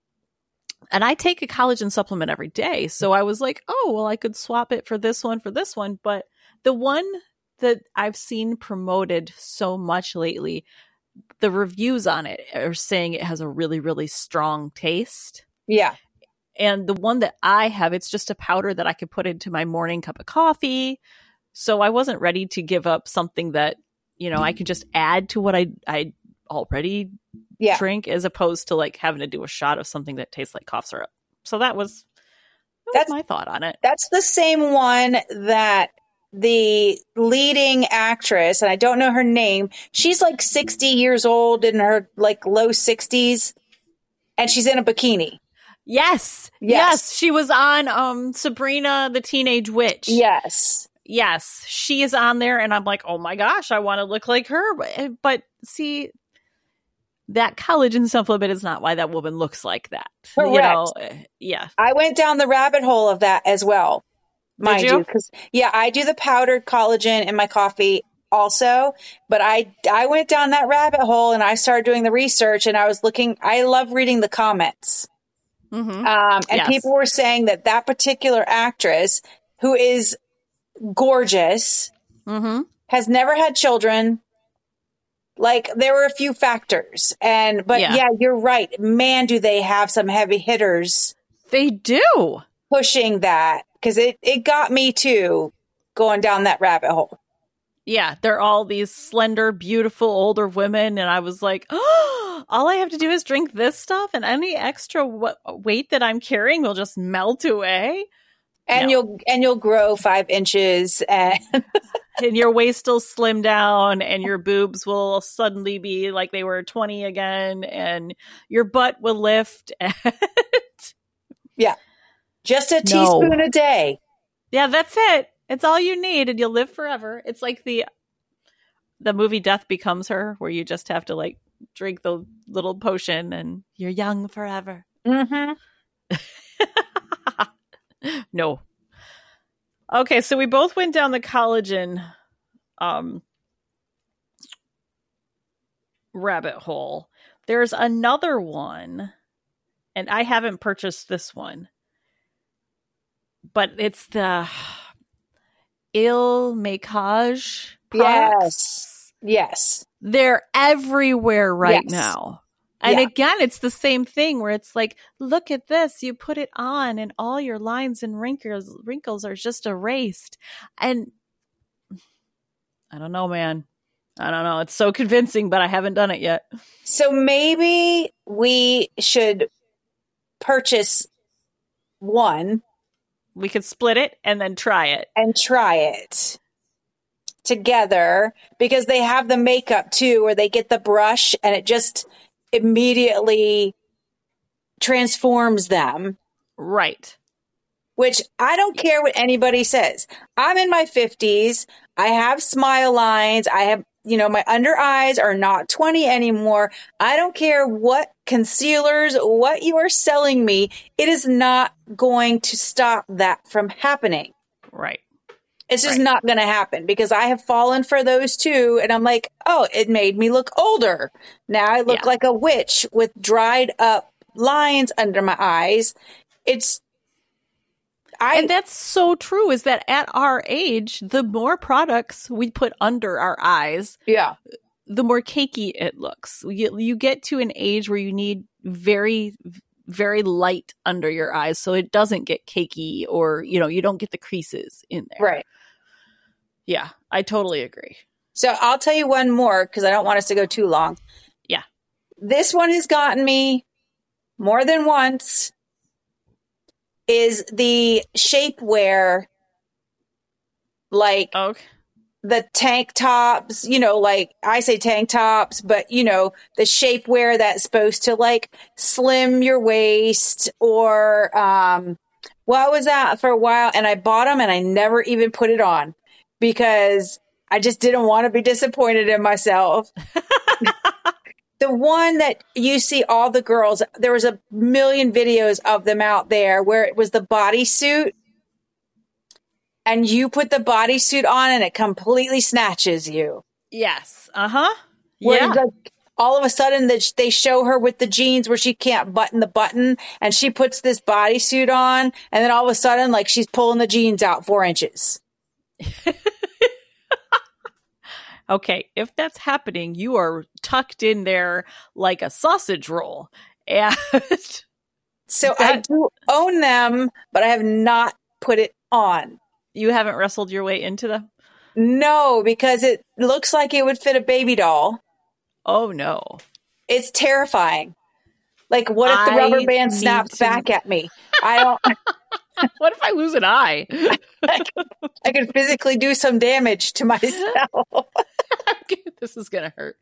I take a collagen supplement every day. So I was like, oh, well, I could swap it for this one. But the one that I've seen promoted so much lately, the reviews on it are saying it has a really, really strong taste. Yeah. And the one that I have, it's just a powder that I could put into my morning cup of coffee. So I wasn't ready to give up something that, I could just add to what I already drink, as opposed to like having to do a shot of something that tastes like cough syrup. So that's my thought on it. That's the same one that the leading actress, and I don't know her name, she's like 60 years old, in her like low 60s, and she's in a bikini. Yes. She was on Sabrina the Teenage Witch. Yes, she is on there, and I'm like, oh my gosh, I want to look like her. But see, that collagen supplement is not why that woman looks like that. Correct. Yeah. I went down the rabbit hole of that as well. Mind you, because I do the powdered collagen in my coffee also, but I went down that rabbit hole and I started doing the research, and I love reading the comments. Mm-hmm. And people were saying that particular actress, who is gorgeous, has never had children. Like, there were a few factors, but you're right. Man, do they have some heavy hitters. They do. Pushing that. Because it got me too, going down that rabbit hole. Yeah, they're all these slender, beautiful older women. And I was like, oh, all I have to do is drink this stuff, and any extra weight that I'm carrying will just melt away. And you'll grow 5 inches, and your waist will slim down, and your boobs will suddenly be like they were 20 again, and your butt will lift. Yeah. Just a teaspoon a day. Yeah, that's it. It's all you need, and you'll live forever. It's like the movie Death Becomes Her, where you just have to like drink the little potion and you're young forever. Mm-hmm. No. Okay, so we both went down the collagen rabbit hole. There's another one, and I haven't purchased this one, but it's the Il Makiage products. Yes. They're everywhere right now. And again, it's the same thing where it's like, look at this. You put it on and all your lines and wrinkles are just erased. And I don't know, man. I don't know. It's so convincing, but I haven't done it yet. So maybe we should purchase one. We could split it and then try it. And try it together, because they have the makeup too, where they get the brush and it just immediately transforms them. Right. Which I don't care what anybody says. I'm in my 50s. I have smile lines. I have, my under eyes are not 20 anymore. I don't care what concealers, what you are selling me. It is not going to stop that from happening. Right. It's just not going to happen, because I have fallen for those too. And I'm like, oh, it made me look older. Now I look like a witch with dried up lines under my eyes. And that's so true, is that at our age, the more products we put under our eyes, the more cakey it looks. You get to an age where you need very, very light under your eyes so it doesn't get cakey or, you don't get the creases in there. Right. Yeah, I totally agree. So I'll tell you one more because I don't want us to go too long. Yeah. This one has gotten me more than once is the shapewear, like the tank tops, like I say tank tops, but the shapewear that's supposed to like slim your waist or, what was that for a while? And I bought them and I never even put it on because I just didn't want to be disappointed in myself. The one that you see all the girls, there was a million videos of them out there where it was the bodysuit and you put the bodysuit on and it completely snatches you. Yes. Uh-huh. Yeah. Like, all of a sudden they show her with the jeans where she can't button the button and she puts this bodysuit on and then all of a sudden like she's pulling the jeans out 4 inches. Okay, if that's happening, you are tucked in there like a sausage roll. And so I do own them, but I have not put it on. You haven't wrestled your way into them? No, because it looks like it would fit a baby doll. Oh, no. It's terrifying. Like, what if the rubber band snaps back at me? I don't... What if I lose an eye? I could physically do some damage to myself. This is going to hurt.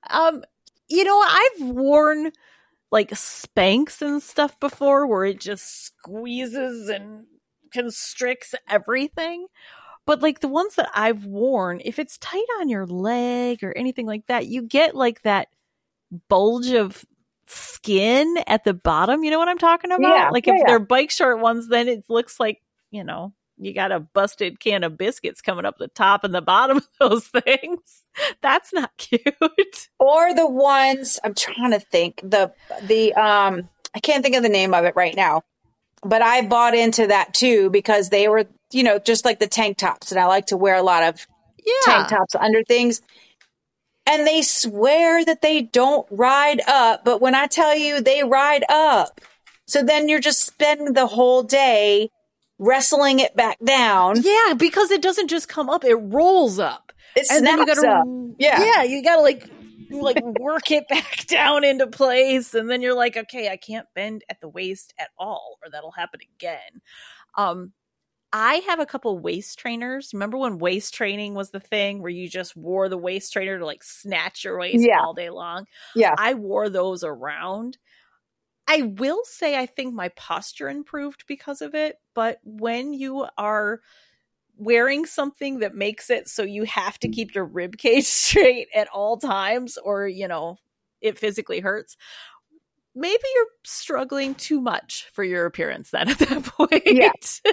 I've worn like Spanx and stuff before where it just squeezes and constricts everything. But like the ones that I've worn, if it's tight on your leg or anything like that, you get like that bulge of skin at the bottom. You know what I'm talking about? Yeah, like if they're bike short ones, then it looks like, you got a busted can of biscuits coming up the top and the bottom of those things. That's not cute. Or the ones, I'm trying to think, I can't think of the name of it right now, but I bought into that too because they were, just like the tank tops. And I like to wear a lot of tank tops under things. And they swear that they don't ride up. But when I tell you they ride up, so then you're just spending the whole day wrestling it back down. Yeah, because it doesn't just come up, it rolls up. It snaps up. Yeah, you gotta like work it back down into place. And then you're like, okay, I can't bend at the waist at all, or that'll happen again. I have a couple waist trainers. Remember when waist training was the thing where you just wore the waist trainer to like snatch your waist all day long? Yeah. I wore those around. I will say I think my posture improved because of it. But when you are wearing something that makes it so you have to keep your rib cage straight at all times or, it physically hurts, maybe you're struggling too much for your appearance then at that point. Yeah.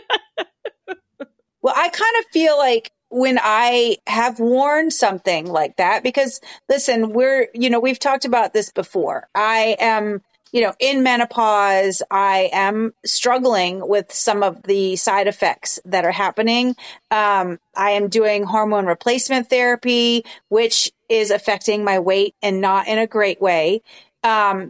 Well, I kind of feel like when I have worn something like that, because listen, we've talked about this before. I am, in menopause, I am struggling with some of the side effects that are happening. I am doing hormone replacement therapy, which is affecting my weight and not in a great way. I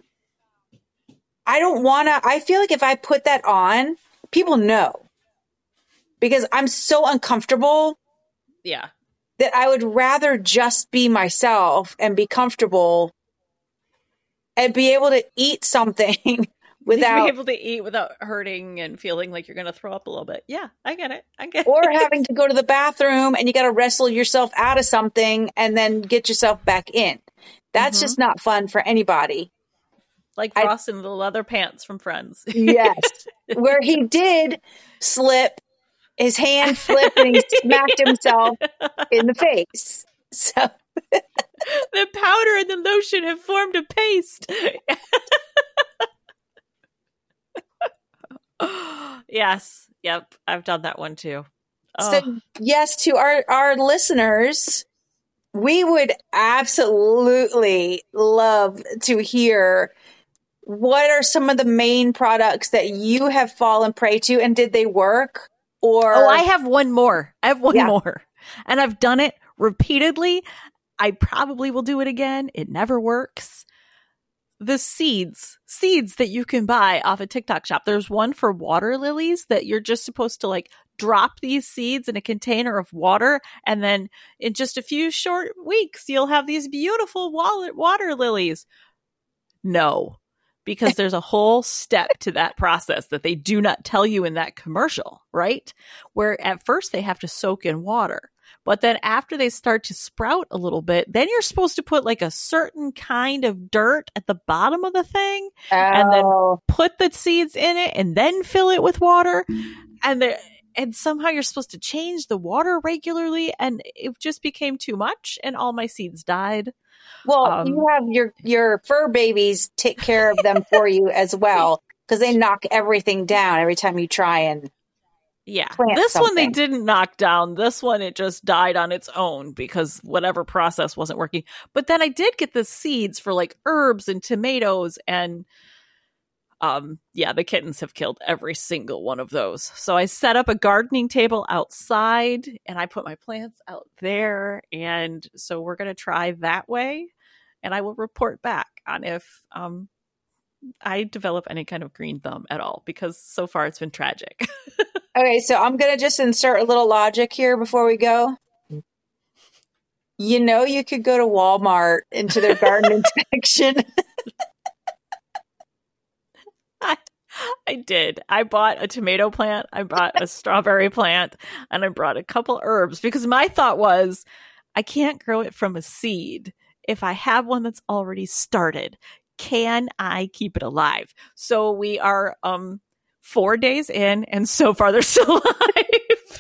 feel like if I put that on, people know. Because I'm so uncomfortable. Yeah. That I would rather just be myself and be comfortable and be able to eat something without be able to eat without hurting and feeling like you're going to throw up a little bit. Yeah, I get it. Or having to go to the bathroom and you got to wrestle yourself out of something and then get yourself back in. That's just not fun for anybody. Like Ross in the leather pants from Friends. Yes. Where he did slip. His hand slipped and he smacked himself in the face. So the powder and the lotion have formed a paste. Yes. Yep. I've done that one too. Oh. So yes, to our listeners, we would absolutely love to hear what are some of the main products that you have fallen prey to and did they work? I have one more. More. And I've done it repeatedly. I probably will do it again. It never works. the seeds that you can buy off a TikTok shop. There's one for water lilies that you're just supposed to like drop these seeds in a container of water, and then in just a few short weeks you'll have these beautiful water lilies. No, because there's a whole step to that process that they do not tell you in that commercial, right? Where at first they have to soak in water. But then after they start to sprout a little bit, then you're supposed to put like a certain kind of dirt at the bottom of the thing and then put the seeds in it and then fill it with water. And somehow you're supposed to change the water regularly. And it just became too much. And all my seeds died. Well, you have your fur babies take care of them for you as well, because they knock everything down every time you try and plant this something. one they didn't knock down. This one, it just died on its own because whatever process wasn't working. But then I did get the seeds for like herbs and tomatoes, and the kittens have killed every single one of those. So I set up a gardening table outside and I put my plants out there. And so we're going to try that way. And I will report back on if I develop any kind of green thumb at all, because so far it's been tragic. Okay, so I'm going to just insert a little logic here before we go. You know, you could go to Walmart into their gardening section. I did. I bought a tomato plant, I bought a strawberry plant, and I brought a couple herbs, because my thought was I can't grow it from a seed. If I have one that's already started, can I keep it alive? So we are 4 days in, and so far they're still alive.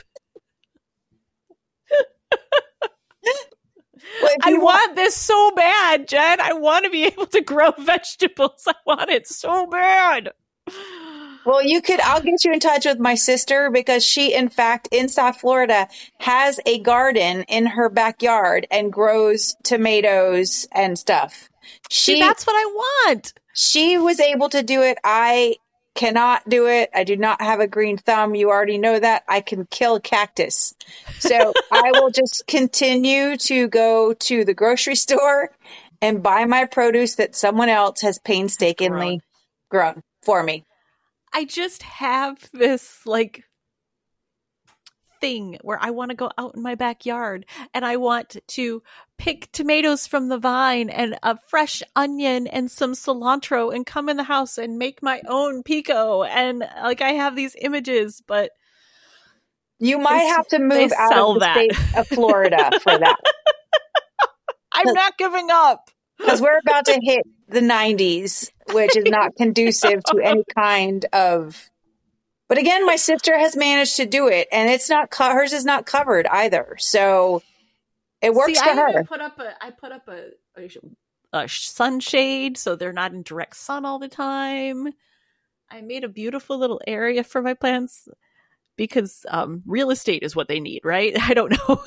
I want this so bad, Jen. I want to be able to grow vegetables. I want it so bad. Well, I'll get you in touch with my sister, because she, in fact, in South Florida, has a garden in her backyard and grows tomatoes and stuff. See, that's what I want. She was able to do it. I cannot do it. I do not have a green thumb. You already know that. I can kill a cactus. So I will just continue to go to the grocery store and buy my produce that someone else has painstakingly grown for me. I just have this like thing where I want to go out in my backyard and I want to pick tomatoes from the vine and a fresh onion and some cilantro and come in the house and make my own pico. And like, I have these images, but you might have to move out of the state of Florida for that. I'm not giving up. Because we're about to hit the 90s, which is not conducive to any kind of. But again, my sister has managed to do it, and it's not hers is not covered either. So it works for her. I put up a sunshade so they're not in direct sun all the time. I made a beautiful little area for my plants because real estate is what they need, right? I don't know.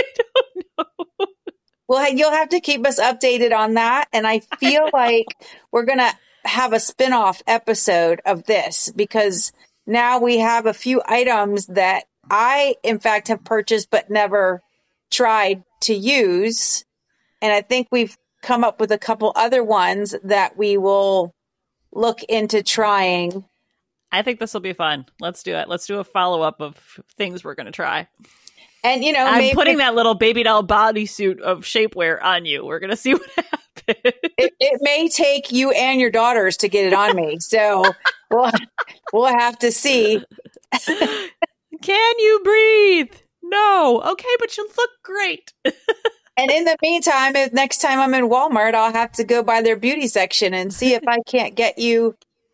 Well, you'll have to keep us updated on that. And I feel like we're going to have a spin-off episode of this, because now we have a few items that I, in fact, have purchased but never tried to use. And I think we've come up with a couple other ones that we will look into trying. I think this will be fun. Let's do it. Let's do a follow-up of things we're going to try. And, you know, I'm putting that little baby doll bodysuit of shapewear on you. We're going to see what happens. It may take you and your daughters to get it on me. So we'll have to see. Can you breathe? No. Okay, but you look great. And in the meantime, if next time I'm in Walmart, I'll have to go by their beauty section and see if I can't get you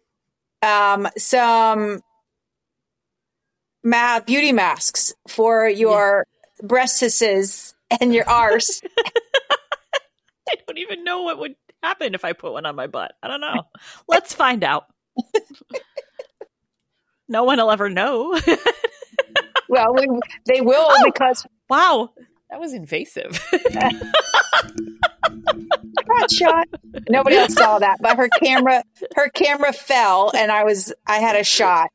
some beauty masks for your breastises and your arse. I don't even know what would happen if I put one on my butt. I don't know. Let's find out. No one will ever know. Well, they will because... Wow, that was invasive. Shot. Nobody else saw that, but her camera fell, and I had a shot.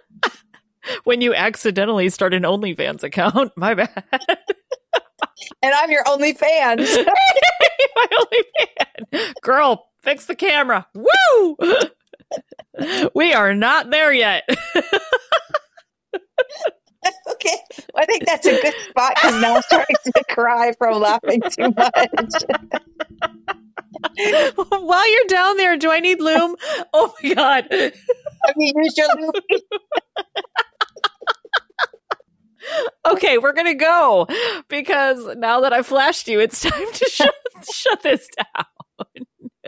When you accidentally start an OnlyFans account, my bad. And I'm your OnlyFans. My OnlyFans. Girl, fix the camera. Woo! We are not there yet. Okay. Well, I think that's a good spot because now I'm starting to cry from laughing too much. While you're down there, do I need loom? Oh my God. Have you used your loom? Okay, we're going to go because now that I flashed you, it's time to shut this down.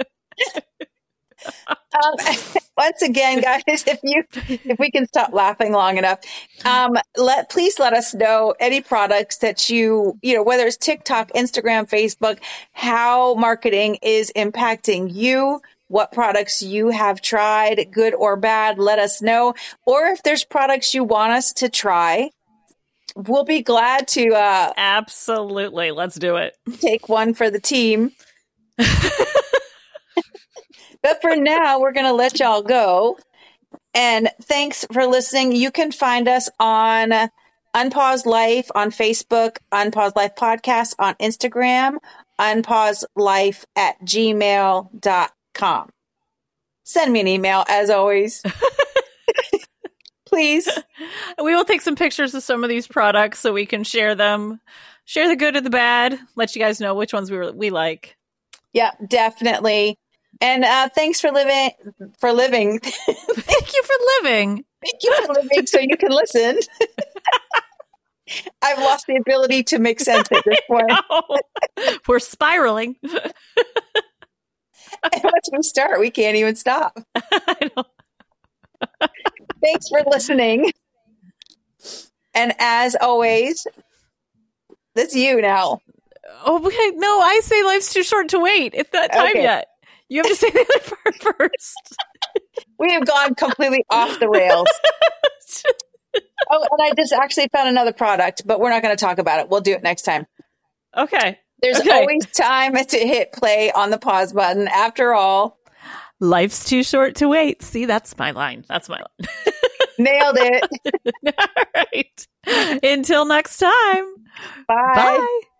Once again, guys, if we can stop laughing long enough, please let us know any products that you know, whether it's TikTok, Instagram, Facebook, how marketing is impacting you, what products you have tried, good or bad, let us know. Or if there's products you want us to try, we'll be glad to absolutely. Let's do it. Take one for the team. But for now, we're going to let y'all go. And thanks for listening. You can find us on Unpause Life on Facebook, Unpause Life Podcast on Instagram, unpauselife@gmail.com. Send me an email, as always. Please. We will take some pictures of some of these products so we can share them. Share the good and the bad. Let you guys know which ones we like. Yeah, definitely. And thanks for living. Thank you for living. Thank you for living so you can listen. I've lost the ability to make sense at this point. We're spiraling. And once we start, we can't even stop. I know. Thanks for listening. And as always, that's you now. Oh, okay. No, I say life's too short to wait. It's not time yet. You have to say the other part first. We have gone completely off the rails. Oh, and I just actually found another product, but we're not going to talk about it. We'll do it next time. Okay. There's always time to hit play on the pause button. After all, life's too short to wait. See, that's my line. That's my line. Nailed it. All right. Until next time. Bye. Bye.